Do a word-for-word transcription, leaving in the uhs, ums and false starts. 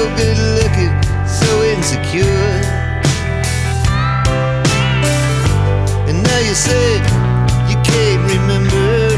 good looking, so insecure. And now you say you can't remember.